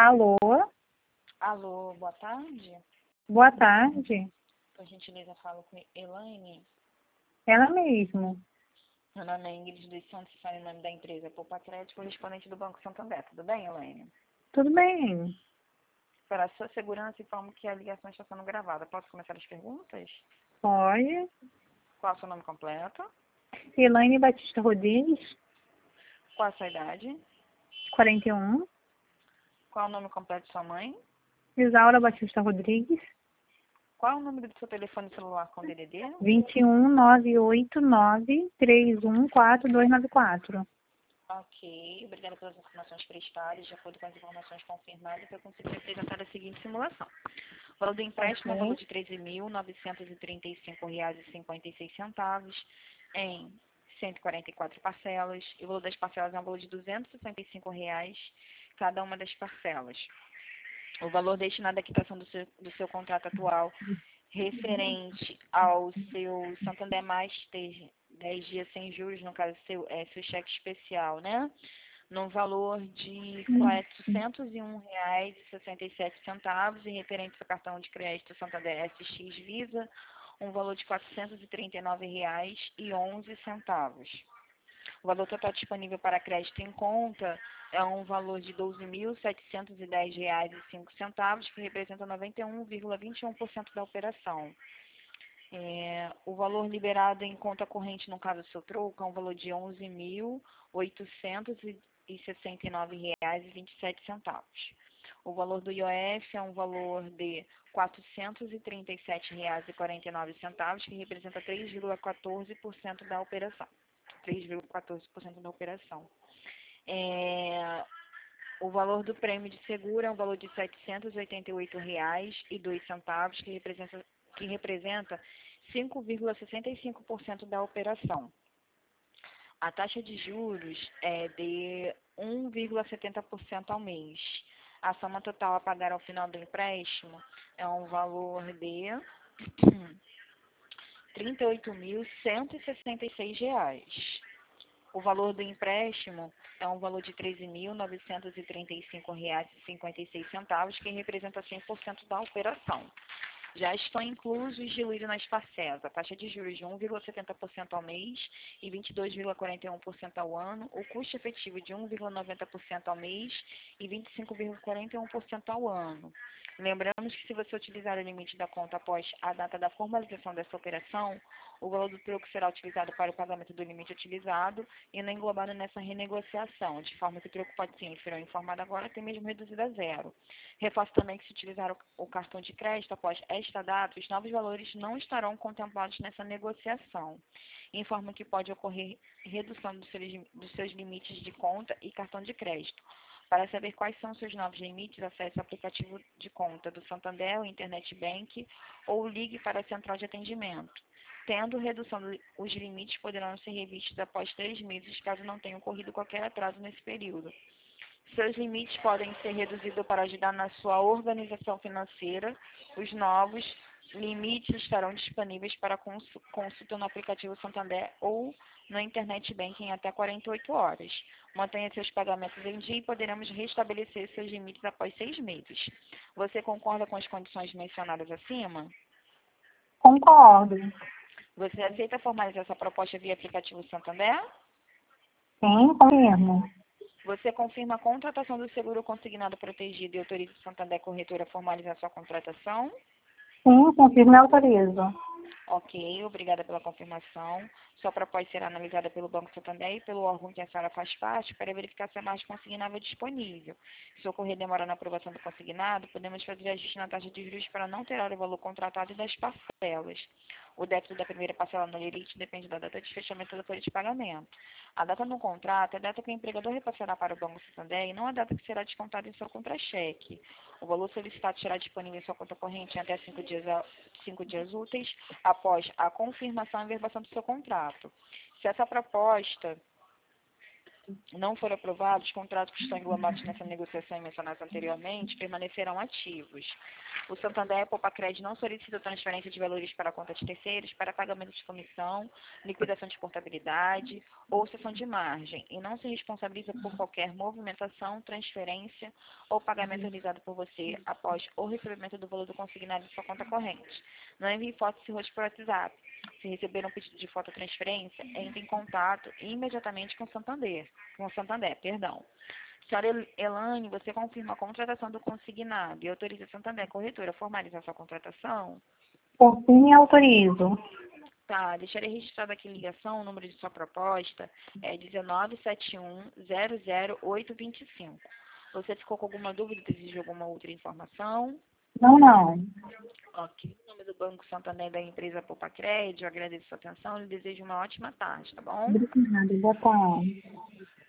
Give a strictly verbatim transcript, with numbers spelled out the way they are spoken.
Alô? Alô, boa tarde. Boa tarde. Por gentileza, falo com Elaine. Ela mesmo. Meu nome é Ingrid dos Santos, falo em nome da empresa Poupa Crédito, correspondente do Banco Santander. Tudo bem, Elaine? Tudo bem? Para a sua segurança, informo que a ligação está sendo gravada. Posso começar as perguntas? Pode. Qual é o seu nome completo? Elaine Batista Rodrigues, Qual a sua idade? quarenta e um. Qual é o nome completo de sua mãe? Isaura Batista Rodrigues, Qual é o número do seu telefone celular com D D D? vinte e um, nove oito nove, três um quatro dois nove quatro. Ok, obrigada pelas informações prestadas. De acordo com as informações confirmadas, eu consegui apresentar a seguinte simulação. O valor do empréstimo é o valor de treze mil novecentos e trinta e cinco reais e cinquenta e seis centavos em cento e quarenta e quatro parcelas. E o valor das parcelas é um valor de duzentos e sessenta e cinco reais cada uma das parcelas. O valor destinado à quitação do seu, do seu contrato atual referente ao seu Santander Master dez dias sem juros, no caso seu, é seu cheque especial, né? No valor de quatrocentos e um reais e sessenta e sete centavos e referente ao cartão de crédito Santander S X Visa, um valor de quatrocentos e trinta e nove reais e onze centavos. O valor total disponível para crédito em conta é um valor de doze mil setecentos e dez reais e cinco centavos, que representa noventa e um vírgula vinte e um por cento da operação. É, o valor liberado em conta corrente, no caso do seu troco, é um valor de onze mil oitocentos e sessenta e nove reais e vinte e sete centavos. O valor do I O F é um valor de quatrocentos e trinta e sete reais e quarenta e nove centavos, que representa três vírgula quatorze por cento da operação. três vírgula quatorze por cento da operação. É, o valor do prêmio de seguro é um valor de setecentos e oitenta e oito reais e dois centavos, que representa, que representa cinco vírgula sessenta e cinco por cento da operação. A taxa de juros é de um vírgula setenta por cento ao mês. A soma total a pagar ao final do empréstimo é um valor de trinta e oito mil cento e sessenta e seis reais. O valor do empréstimo é um valor de treze mil novecentos e trinta e cinco reais e cinquenta e seis centavos, que representa cem por cento da operação. Já estão inclusos e diluídos nas parcelas a taxa de juros de um vírgula setenta por cento ao mês e vinte e dois vírgula quarenta e um por cento ao ano, o custo efetivo de um vírgula noventa por cento ao mês e vinte e cinco vírgula quarenta e um por cento ao ano. Lembramos que se você utilizar o limite da conta após a data da formalização dessa operação, o valor do troco será utilizado para o pagamento do limite utilizado e não englobado nessa renegociação, de forma que o troco pode ser inferior informado agora, até mesmo reduzido a zero. Reforço também que se utilizar o, o cartão de crédito após esta data, os novos valores não estarão contemplados nessa negociação. Informo que pode ocorrer redução dos seus, dos seus limites de conta e cartão de crédito. Para saber quais são os seus novos limites, acesse o aplicativo de conta do Santander, o Internet Bank, ou ligue para a central de atendimento. Tendo redução dos limites, poderão ser revistos após três meses, caso não tenha ocorrido qualquer atraso nesse período. Seus limites podem ser reduzidos para ajudar na sua organização financeira. Os novos limites estarão disponíveis para consulta no aplicativo Santander ou no Internet Banking até quarenta e oito horas. Mantenha seus pagamentos em dia e poderemos restabelecer seus limites após seis meses. Você concorda com as condições mencionadas acima? Concordo. Você aceita formalizar essa proposta via aplicativo Santander? Sim, confirmo. Você confirma a contratação do seguro consignado protegido e autoriza o Santander Corretora a formalizar sua contratação? Sim, confirmo e autorizo. Ok, obrigada pela confirmação. Sua proposta será analisada pelo Banco Santander e pelo órgão que a senhora faz parte para verificar se a margem consignável é disponível. Se ocorrer demora na aprovação do consignado, podemos fazer ajuste na taxa de juros para não alterar o valor contratado e das parcelas. O débito da primeira parcela no limite depende da data de fechamento da folha de pagamento. A data no contrato é a data que o empregador repassará para o Banco Santander e não a data que será descontada em seu contra-cheque. O valor solicitado será disponível em sua conta corrente em até cinco dias, cinco dias úteis após a confirmação e verbação do seu contrato. Se essa proposta não for aprovado, os contratos que estão englobados nessa negociação e mencionados anteriormente permanecerão ativos. O Santander e a Poupa-Cred não solicitam transferência de valores para a conta de terceiros para pagamento de comissão, liquidação de portabilidade ou cessão de margem e não se responsabiliza por qualquer movimentação, transferência ou pagamento realizado por você após o recebimento do valor do consignado de sua conta corrente. Não envie fotos e rosto por WhatsApp. Se receber um pedido de fototransferência, entre em contato imediatamente com o Santander. Com o Santander, perdão. Senhora El- Elane, você confirma a contratação do consignado e autoriza a Santander Corretora a formalizar sua contratação? Por fim, autorizo. Tá, deixarei registrado aqui a ligação, o número de sua proposta é um nove sete um, zero zero oito dois cinco. Você ficou com alguma dúvida, deseja alguma outra informação? Não, não. Ok. Em nome do Banco Santander da empresa Poupa-Cred, eu agradeço a sua atenção e lhe desejo uma ótima tarde, tá bom? Obrigada. Boa tarde.